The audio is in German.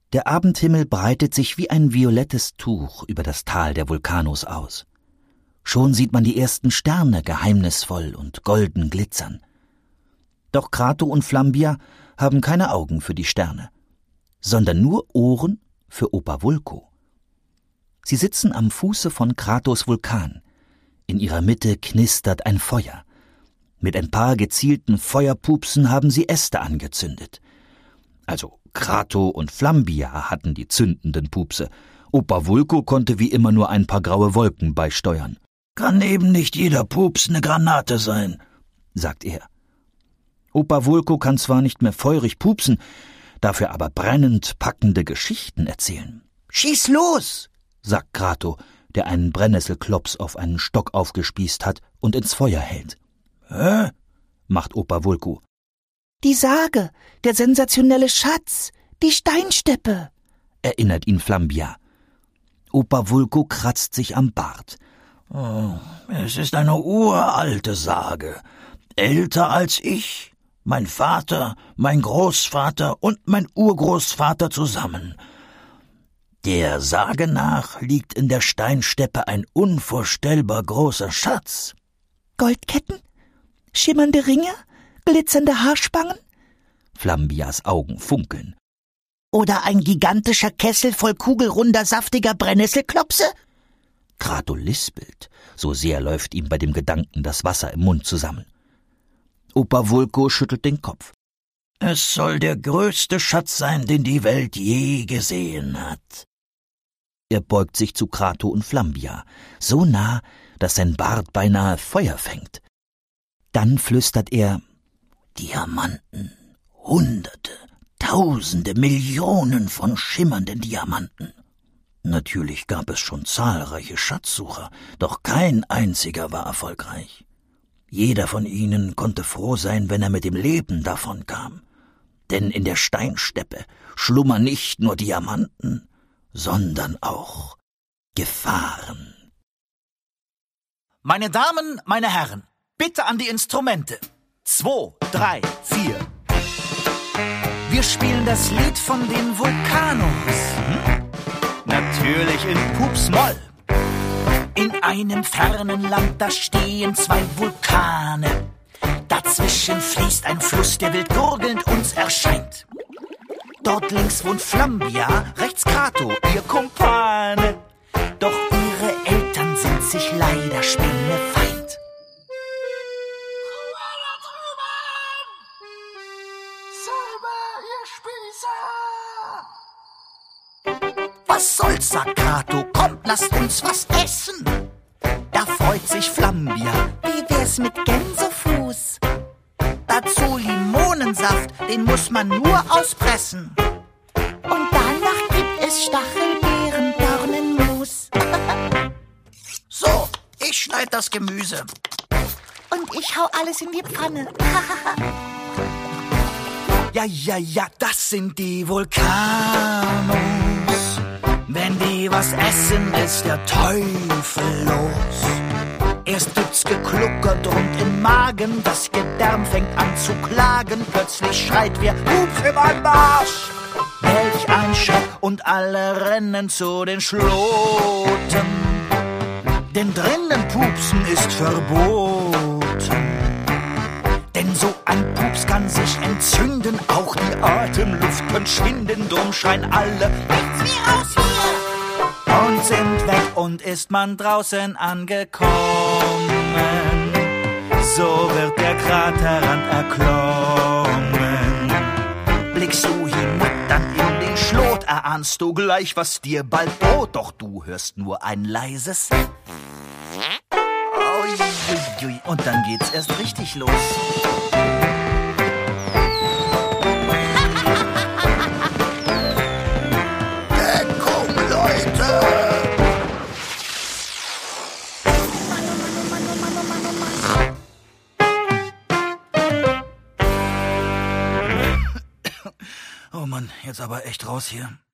Der Abendhimmel breitet sich wie ein violettes Tuch über das Tal der Vulkanos aus. Schon sieht man die ersten Sterne geheimnisvoll und golden glitzern. Doch Krato und Flambia haben keine Augen für die Sterne, sondern nur Ohren für Opa Vulko. Sie sitzen am Fuße von Kratos Vulkan. In ihrer Mitte knistert ein Feuer. Mit ein paar gezielten Feuerpupsen haben sie Äste angezündet. Also Krato und Flambia hatten die zündenden Pupse. Opa Vulko konnte wie immer nur ein paar graue Wolken beisteuern. »Kann eben nicht jeder Pups eine Granate sein«, sagt er. Opa Vulko kann zwar nicht mehr feurig pupsen, dafür aber brennend packende Geschichten erzählen. »Schieß los«, sagt Krato, der einen Brennnesselklops auf einen Stock aufgespießt hat und ins Feuer hält. »Hä?«, macht Opa Vulko. »Die Sage, der sensationelle Schatz, die Steinsteppe«, erinnert ihn Flambia. Opa Vulko kratzt sich am Bart. »Oh, es ist eine uralte Sage, älter als ich, mein Vater, mein Großvater und mein Urgroßvater zusammen. Der Sage nach liegt in der Steinsteppe ein unvorstellbar großer Schatz.« »Goldketten? Schimmernde Ringe? Glitzernde Haarspangen?« Flambias Augen funkeln. »Oder ein gigantischer Kessel voll kugelrunder, saftiger Brennnesselklopse?« Krato lispelt, so sehr läuft ihm bei dem Gedanken das Wasser im Mund zusammen. Opa Vulko schüttelt den Kopf. »Es soll der größte Schatz sein, den die Welt je gesehen hat.« Er beugt sich zu Krato und Flambia, so nah, dass sein Bart beinahe Feuer fängt. Dann flüstert er: »Diamanten, Hunderte, Tausende, Millionen von schimmernden Diamanten. Natürlich gab es schon zahlreiche Schatzsucher, doch kein einziger war erfolgreich. Jeder von ihnen konnte froh sein, wenn er mit dem Leben davonkam. Denn in der Steinsteppe schlummern nicht nur Diamanten, sondern auch Gefahren.« Meine Damen, meine Herren, bitte an die Instrumente. 2, 3, 4. Wir spielen das Lied von den Vulkanos. Natürlich in Pups-Moll. In einem fernen Land, da stehen 2 Vulkane. Dazwischen fließt ein Fluss, der wild gurgelnd uns erscheint. Dort links wohnt Flambia, rechts Krato, ihr Kumpane. Doch ihre Eltern sind sich leider spinnefeind. Was soll's, sagt Krato, kommt, lasst uns was essen. Da freut sich Flambia, wie wär's mit Gänsefuß? Dazu Limonensaft, den muss man nur auspressen. Und danach gibt es Stachelbeeren, Dornenmus. So, ich schneid das Gemüse. Und ich hau alles in die Pfanne. Ja, das sind die Vulkanos. Wenn die was essen, ist der Teufel los. Erst gibt's gekluckert und im Magen, das Gedärm fängt an zu klagen. Plötzlich schreit wer: Pups im Anmarsch! Welch ein Schreck, und alle rennen zu den Schloten. Denn drinnen pupsen ist verboten. Denn so ein Pups kann sich entzünden, auch die Atemluft könnte schinden. Drum schreien alle: Nichts wie raus hier! Und sind weg, und ist man draußen angekommen, so wird der Kraterrand erklommen. Blickst du hinab, dann in den Schlot, erahnst du gleich, was dir bald droht. Doch du hörst nur ein leises Uiuiui, und dann geht's erst richtig los. Deckung, Leute! Oh Mann, jetzt aber echt raus hier.